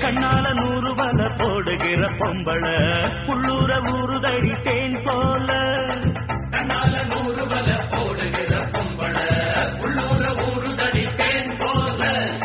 கண்ணால 100 வல போடுகிற பொம்பள உள்ளூர ஊறுதடி தேன் போல. கண்ணால 100 வல போடுகிற பொம்பள உள்ளூர ஊறுதடி தேன் போல.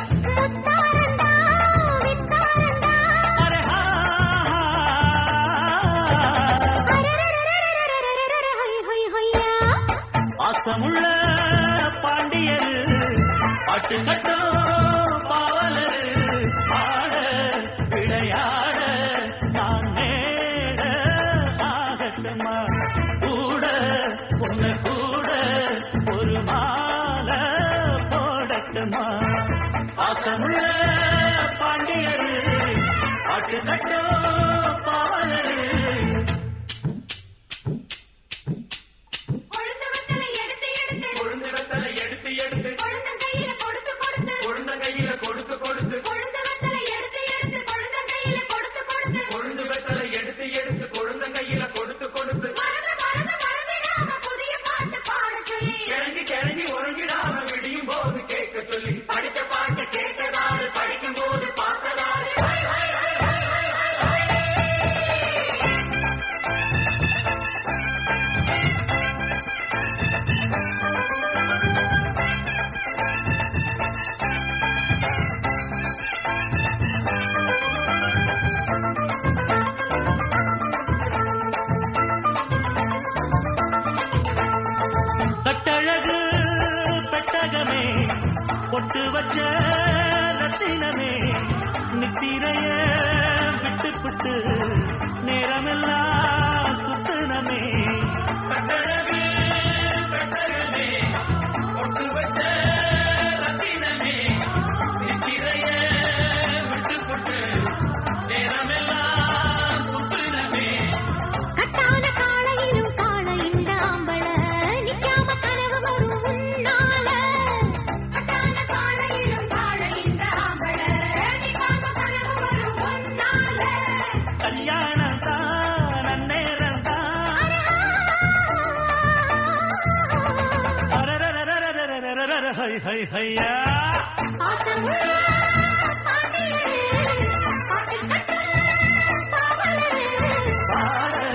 பாசமுள்ள பாண்டியரு பாட்டு கட்டும் பாவலரு ஆட விளையாட நான் நேட ஆகட்டுமா கூட உன்னை கூட ஒரு மாலை போடட்டுமா. பாசமுள்ள பாண்டியரு பாட்டு கட்டும் பாவலரு கட்டழகு பெட்டகமே பொட்டு வச்ச ரத்தினமே நித்திரைய விட்டு நேரமெல்லாம் சுத்தனமே. கட்டழகு பெட்டகமே பொட்டு வச்ச ரத்தினமே நித்திரைய விட்டு நேரமெல்லாம் சுத்தனமே. கட்டான காளையிலும் காளை இந்த ஆம்பள நிக்காம கனவு வரும் உன்னால. கட்டான காளையிலும் காளை இந்த ஆம்பள நிக்காம கனவு வரும் உன்னால. கல்யாணம் தான் நன்னேரம் தான் ஹை ஹை ஹையா. பாசமுள்ள பாண்டியரே பாட்டு கட்டும் பாவலரே பாட